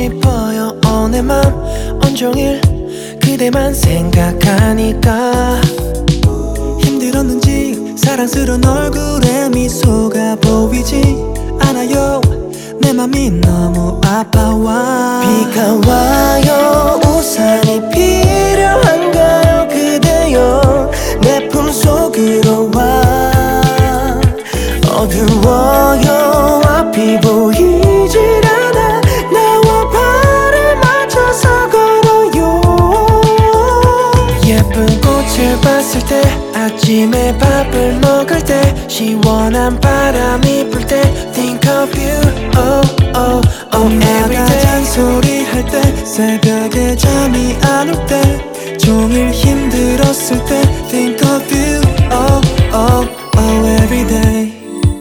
싶어요. 내 맘 온종일 그대만 생각하니까 힘들었는지 사랑스러운 얼굴에 미소가 보이지 않아요. 내 맘이 너무 아파와. 비가 와요. 우산이 필요한가요 그대여. 내 품속으로 와. 어두워요. 앞이 보이질 않아. 나와 발을 맞춰서 걸어요. 예쁜 꽃을 봤을 때, 아침에 밥을 먹을 때, 시원한 바람이 불 때 Think of you, oh oh oh every day. 잔소리 할 때, 새벽에 잠이 안 올 때, 종일 힘들었을 때 Think of you, oh oh oh every day.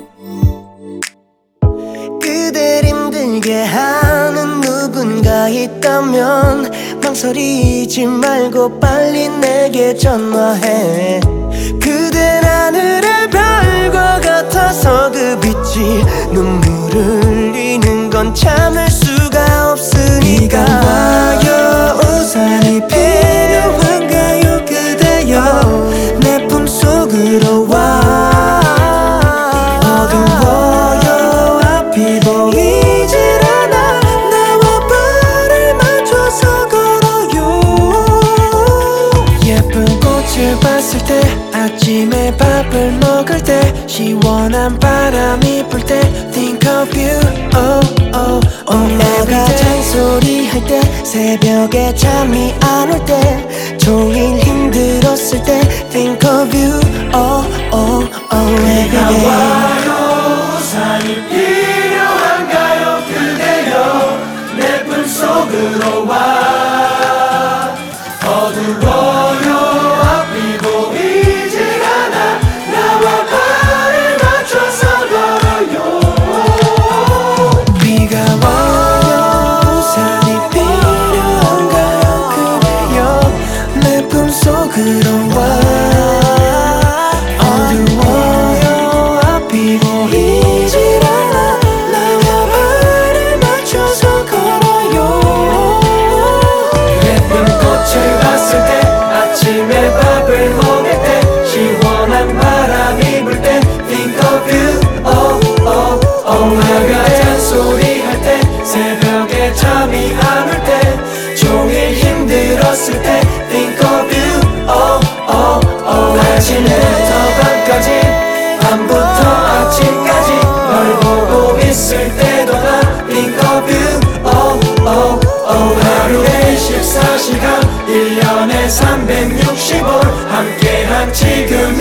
그댈 힘들게 하는 누군가 있다면 망설이지 말고 빨리 내게 전화해. 그댄 하늘의 별과 같아서 그 빛이 눈물을 흘리는 건 참을 수가 없으니까. 비가 와요. 우산이 필요한가요 그대여. 내 품속으로 와. 어두워요. 앞이 보이질 않아. 나와 발을 맞춰서 걸어요. 예쁜 꽃을 봤을 때, 아침에 밥을 먹을 때, 시원한 바람이 불 때 Think of you, oh oh oh 엄마가 잔소리 할 때, 새벽에 잠이 안 올 때, 종일 힘들었을 때 Think of you, oh oh oh every day. 비가 와요. 우산이 필요한가요 그대여. 내 품속으로 와. 어두워요. 앞이 보이질 않아. 나와 발을 맞춰서 걸어요. 비가 와요. 우산이 필요한가요 그대여. 내 품속으로 와. 어두워요. 앞이 보이질 않아. 나와 발을 맞춰서 걸어요. 예쁜 꽃을 봤을 때, 아침에 밥을 먹을 때, 시원한 바람이 불 때 Think of you, oh oh oh 엄마가 잔소리 할 때, 새벽에 잠이 안 올 때, 종일 힘들었을 때 Think of you, oh oh oh 아침부터 밤까지, 밤부터 아침까지 널 보고 있을 때도 나 Think of you, oh oh oh 하루에 24시간 1년에 365일 함께한 지금